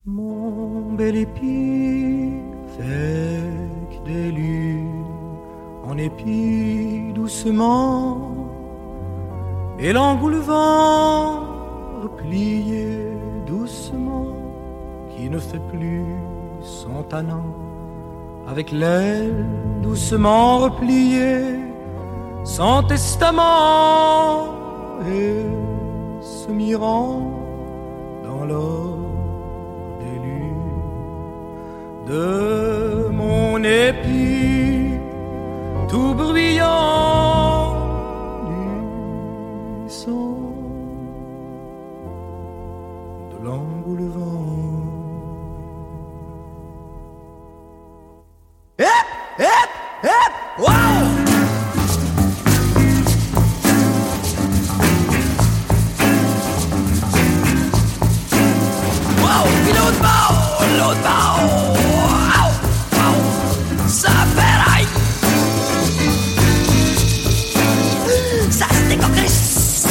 Mon bel épi avec des lunes en épi doucement et l'engoulevent replié doucement qui ne fait plus son tannant avec l'aile doucement repliée son testament et se mirant dans l'or de mon épi tout bruyant du sang de l'engoulevent. Hip, hip, hip, wow! Puis l'autre bord, ça fait rail. Ça se décompresse.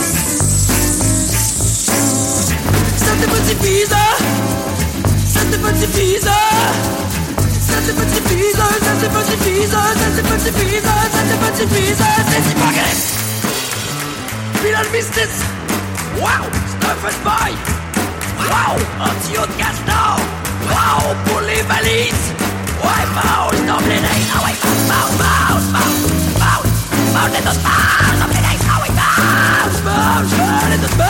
Ça te modifise. Ça te modifise. Ça te modifise. Ça te modifise. Ça te modifise. Ça te modifise. C'est hypocrite. Puis là le business. Wow, c'est un feu de paille. Wow, un tuyau de castor. Wow, pour les valises. Ouais, mange ton blé d'Inde. Ah ouais, mange les deux mange ton blé d'Inde. Ah ouais, mange les deux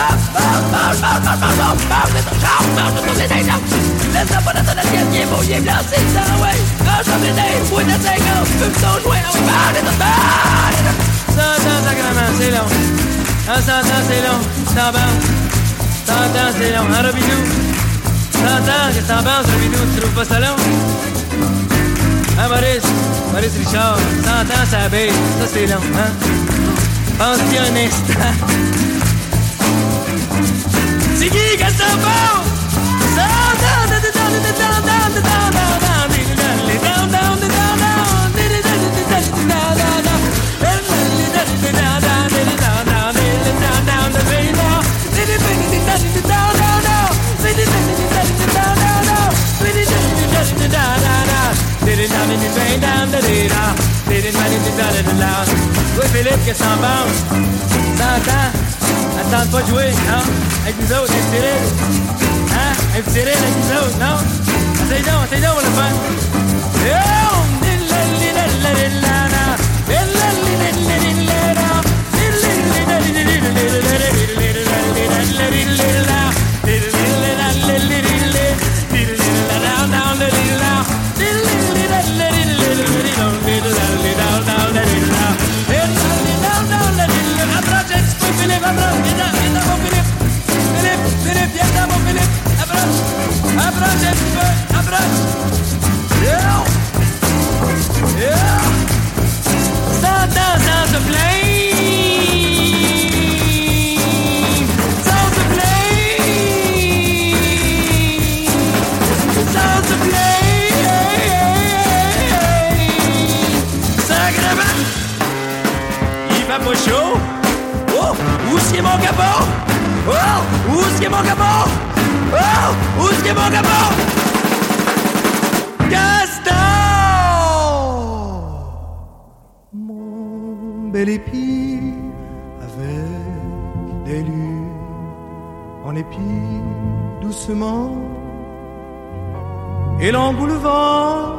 mange ton blé d'Inde. Laisse-la pas dans ton assiette, il est beau, il est blanc, c'est le temps, ouais. Mange ton blé d'Inde, fouille de 5 ans, fume ton joint, ah ouais, mange les deux mange. 100 ans, sacrément, c'est long. À 100 ans, c'est long, t'en penses. 100 ans, c'est long, un robidou. 100 ans, qu'est-ce que t'en penses, robidou, tu trouves pas ça long? Hein, Maurice Richard, 100 ans, ça baisse, ça c'est long, hein? Pense-y un instant. C'est qui, qu'est-ce que t'en penses? 100 ans, oui, Philippe, qu'est-ce que t'en penses? 100 ans, attends pas de jouer, non? Avec nous autres, avec Cyril. Hein? Avec Cyril, avec nous autres, non? Essaye donc, on le fait. Philippe, viens dans mon Philippe, approche un petit peu, approche. Yeah. 100 ans sans se plaindre, sans se plaindre, sacrément. Il fait pas chaud. Oh, où est-ce qu'il est mon capot? Oh, où est-ce qu'il est mon capot? Oh, où est-ce qu'il est mon capot? Gaston! Mon bel épi avec des lunes en épi doucement et l'engoulevent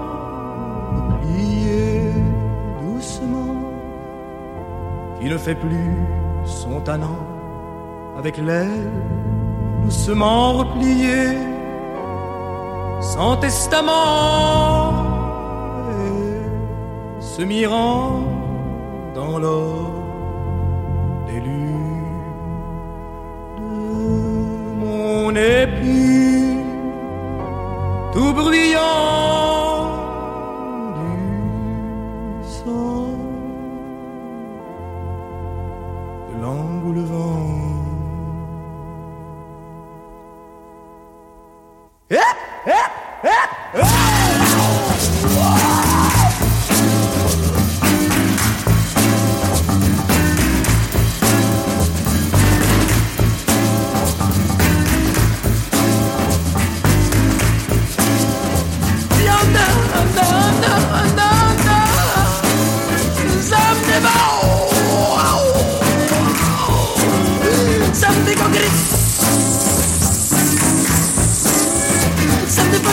plié doucement qui ne fait plus son tannant avec l'aile doucement repliée sans testament et se mirant dans l'or des lunes de mon épi tout bruyant du sang de l'engoulevent.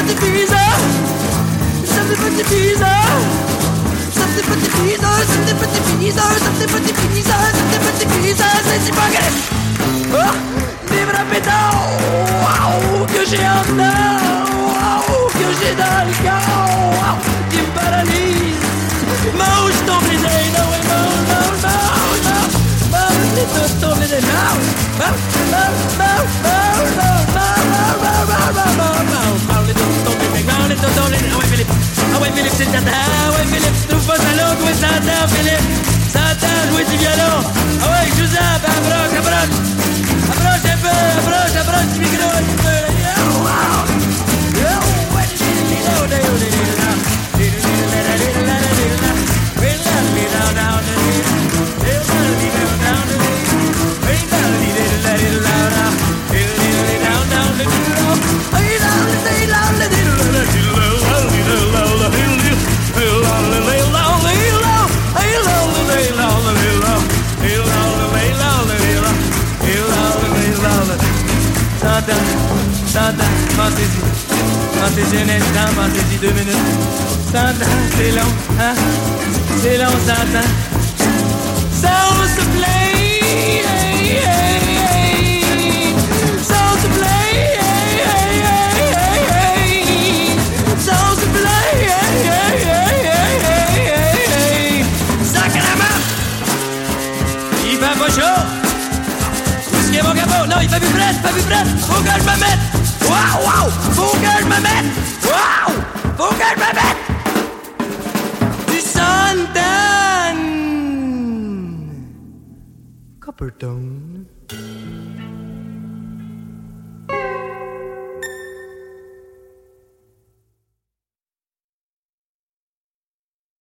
petit visa. Something petit visa. Something petit visa. Something petit visa. Something petit visa. Something petit visa. C'est si pas grave. Oh, vive la pétard. Waouh, que j'ai en dedans. Waouh, que j'ai dans le corps. Waouh, qui me paralyse. Mange ton baiser. Non, oui, mange, mange, mange, mange. Mange les tout ton baiser. Mange, mange, mange, mange, mange, mange, mange, mange, mange, mange, mange. Mange les tout ton baiser. Mange les tout ton baiser. Ah ouais, Philippe. Ah ouais, Philippe, c'est tata. Ah ouais, Philippe, trouve pas ça l'autre. Ouais, ça attend, Philippe. Ça attend, jouer du violon. Ah ouais, je vous aime. Approche, approche. Approche un peu, approche du micro un petit peu. Santa, pensez-y un instant, pensez-y 2 minutes. Santa, c'est long, hein? C'est long, Santa. Sans se plaît, sans se plaît, sans se plaît, sacrément! Il fait pas chaud! Où est-ce qu'il y a mon capot? Non, il fait plus prête, faut que je me mette! Waouh, waouh, faut que je me mette! Waouh, faut que je me mette! Du Sundown Coppertone.